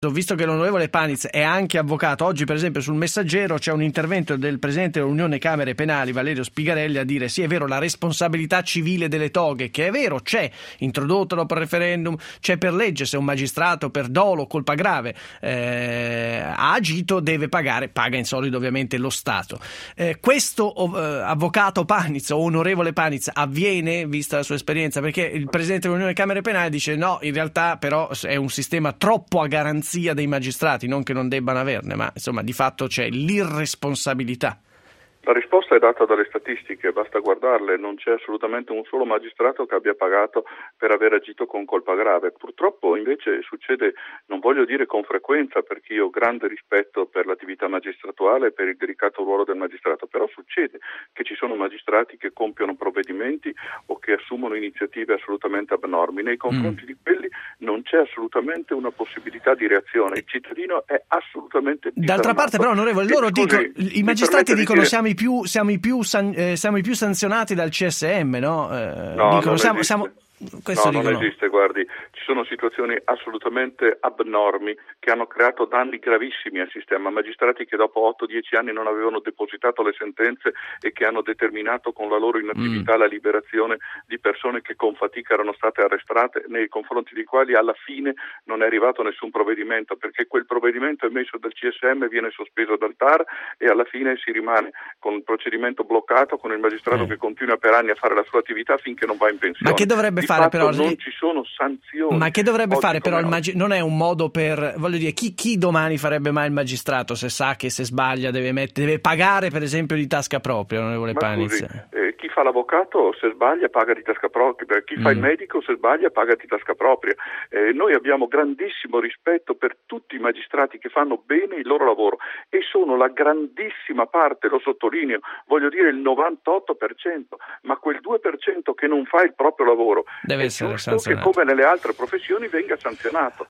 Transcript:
Visto che l'onorevole Paniz è anche avvocato, oggi per esempio sul Messaggero c'è un intervento del presidente dell'Unione Camere Penali, Valerio Spigarelli, a dire sì, è vero, la responsabilità civile delle toghe, che è vero, c'è, introdotta dopo il referendum, c'è per legge, se un magistrato per dolo, colpa grave, ha agito, deve pagare, paga in solido ovviamente lo Stato. Questo avvocato Paniz o onorevole Paniz avviene, vista la sua esperienza? Perché il presidente dell'Unione Camere Penali dice no, in realtà però è un sistema troppo a garanzia dei magistrati, non che non debbano averne, ma insomma di fatto c'è l'irresponsabilità. La risposta è data dalle statistiche, basta guardarle, non c'è assolutamente un solo magistrato che abbia pagato per aver agito con colpa grave. Purtroppo invece succede, non voglio dire con frequenza, perché io ho grande rispetto per l'attività magistratuale e per il delicato ruolo del magistrato, però succede che ci sono magistrati che compiono provvedimenti o che assumono iniziative assolutamente abnormi. Nei confronti di quelli non c'è assolutamente una possibilità di reazione, il cittadino è assolutamente disarmato. D'altra parte però, onorevole, i magistrati dicono siamo i più sanzionati dal CSM, no? Dicono non esiste, guardi, ci sono situazioni assolutamente abnormi che hanno creato danni gravissimi al sistema, magistrati che dopo 8-10 anni non avevano depositato le sentenze e che hanno determinato con la loro inattività la liberazione di persone che con fatica erano state arrestate, nei confronti di quali alla fine non è arrivato nessun provvedimento, perché quel provvedimento emesso dal CSM viene sospeso dal TAR e alla fine si rimane con il procedimento bloccato, con il magistrato che continua per anni a fare la sua attività finché non va in pensione. Ma che dovrebbe fare però? Non ci sono sanzioni. Ma che dovrebbe fare però non è un modo per, voglio dire, chi domani farebbe mai il magistrato se sa che se sbaglia deve pagare per esempio di tasca propria, onorevole Paniz? Chi fa l'avvocato se sbaglia paga di tasca propria, chi fa il medico se sbaglia paga di tasca propria. Noi abbiamo grandissimo rispetto per tutti i magistrati che fanno bene il loro lavoro e sono la grandissima parte, lo sottolineo, voglio dire il 98%, ma quel 2% che non fa il proprio lavoro deve essere sanzionato, che come nelle altre professioni venga sanzionato.